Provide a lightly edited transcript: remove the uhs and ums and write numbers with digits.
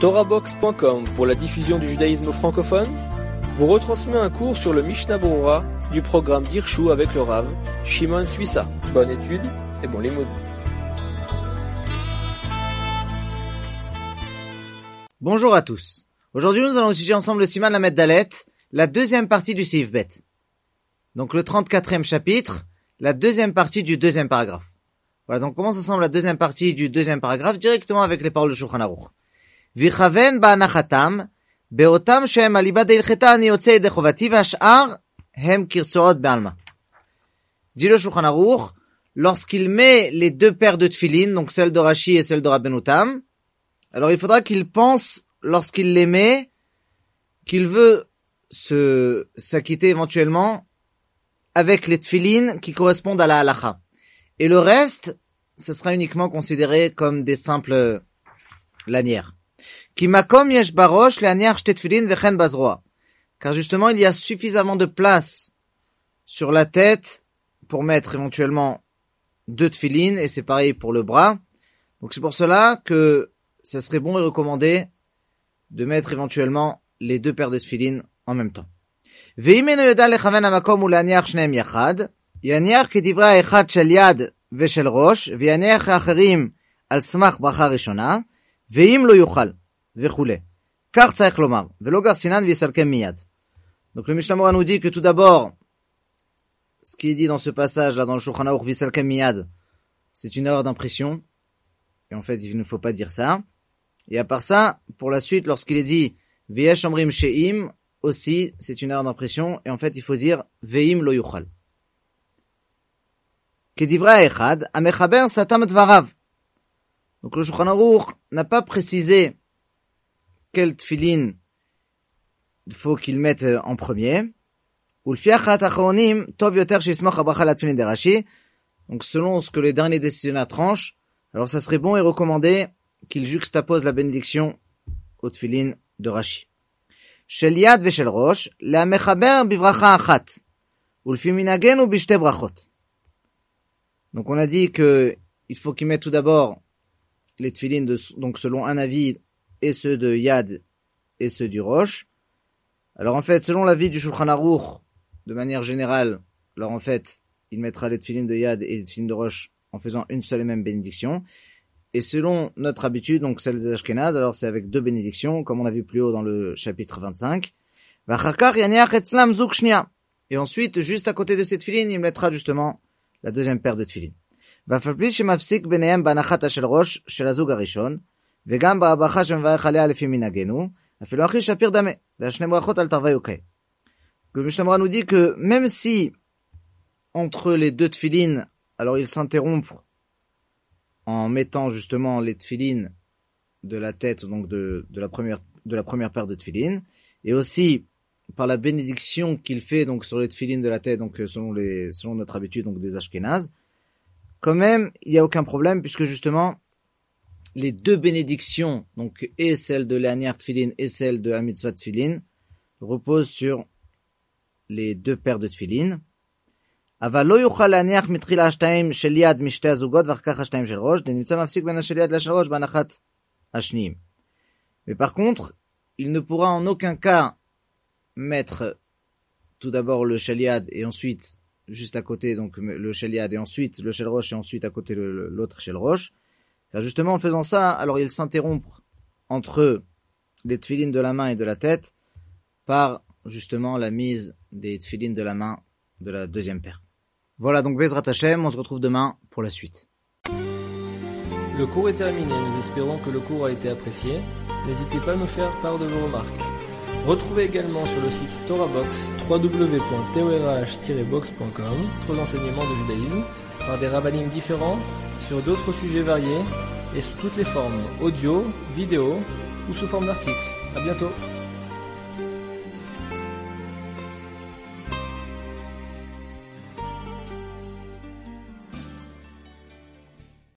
TorahBox.com pour la diffusion du judaïsme francophone vous retransmet un cours sur le Mishnah Berurah du programme d'Hirshu avec le Rav Shimon Suissa. Bonne étude et bon limoud. Bonjour à tous. Aujourd'hui, nous allons étudier ensemble le Siman Lamed Dalet, la deuxième partie du Seif Bet. Donc le 34e chapitre, la deuxième partie du deuxième paragraphe. Voilà, donc on commence ensemble la deuxième partie du deuxième paragraphe directement avec les paroles de Shulchan Aruch. Vichaven ba'anachatam, be'otam shehem alibad ilcheta ani yotzei yedei chovati v'ash'ar hem kirtsoot be'alma. Dit le Shulchan Aruch, lorsqu'il met les deux paires de tefilin, donc celle de Rashi et celle de Rabbeinu Tam, alors il faudra qu'il pense, lorsqu'il les met, qu'il veut s'acquitter éventuellement avec les tefilin qui correspondent à la halacha. Et le reste, ce sera uniquement considéré comme des simples lanières. Ki makom yesh barosh leaniach shte tefilin vechen bazroa. Car justement, il y a suffisamment de place sur la tête pour mettre éventuellement deux tefilin, et c'est pareil pour le bras. Donc c'est pour cela que ça serait bon et recommandé de mettre éventuellement les deux paires de tefilin en même temps. Ve'im eno yoda lechaven hamakom uleaniach shneim yachad, יניח כדברי האחד של יד ושל ראש, ויניח האחרים על סמך ברכה ראשונה, ואם לא יוכל, וכו'. כך צריך לומר, ולא גרסינן ויסלקם מיד. Donc le Mishnah Berurah nous dit que tout d'abord, ce qui est dit dans ce passage-là, dans le Shulchan Aruch, visalkem miyad, c'est une erreur d'impression, et en fait il ne faut pas dire ça. Et à part ça, pour la suite, lorsqu'il est dit veyesh omrim she'im, aussi c'est une erreur d'impression, et en fait il faut dire ve'im lo yuchal. Kedivra echad, amechaber satam dvarav. Donc le Shulchan Aruch n'a pas précisé quel tefilin il faut qu'il mette en premier. Ou le fiachat achronim tov yoter sheismoch habracha la tefilin de Rashi. Donc selon ce que les derniers décisionnaires tranchent, alors ça serait bon et recommandé qu'il juxtapose la bénédiction au tefilin de Rashi. Shel yad veshel rosh, la mechaber bivracha achat. Ou le fiminagenu bishte brachot. Donc on a dit que il faut qu'il mette tout d'abord les tefilin donc selon un avis et ceux de Yad et ceux du Rosh. Alors en fait, selon l'avis du Shulchan Aruch, de manière générale, alors en fait, il mettra les tefilin de Yad et les tefilin de Rosh en faisant une seule et même bénédiction. Et selon notre habitude, donc celle des Ashkenaz, alors c'est avec deux bénédictions, comme on a vu plus haut dans le chapitre 25. Et ensuite, juste à côté de ces tefilin, il mettra justement la deuxième paire de tefilin. ואף שמפסיק ביניהם בהנחת של ראש של הזוג הראשון, וגם ברכה שמברך עליה לפי מנהגנו, אפילו אחי שפיר דמה, זה שני ברכות על תרווה יוקי. Le Mishnah Berurah nous dit que même si entre les deux tefilin, alors ils s'interrompent en mettant justement les tefilin de la tête, donc de la première paire de tefilin, et aussi par la bénédiction qu'il fait donc sur les tefilin de la tête, donc selon notre habitude donc des Ashkenaz, quand même il y a aucun problème puisque justement les deux bénédictions donc et celle de l'aniach tefilin et celle de la mitzvah tefilin reposent sur les deux paires de tefilin. אבל לא יוכל להניח מתחילה השתיים של יד משתי הזוגות ואחר כך השתיים של ראש, דנמצא מפסיק בין השל יד לשל ראש בהנחת השניים. Mais par contre, il ne pourra en aucun cas mettre tout d'abord le shel yad et ensuite juste à côté donc le shel yad et ensuite le shel rosh et ensuite à côté l'autre shel rosh. Car justement en faisant ça, alors il s'interrompt entre les tefilin de la main et de la tête par justement la mise des tefilin de la main de la deuxième paire. Voilà donc Bezrat Hashem, on se retrouve demain pour la suite. Le cours est terminé, nous espérons que le cours a été apprécié. N'hésitez pas à nous faire part de vos remarques. Retrouvez également sur le site TorahBox www.torah-box.com d'autres enseignements de judaïsme par des rabbanim différents sur d'autres sujets variés et sous toutes les formes audio, vidéo ou sous forme d'articles. À bientôt.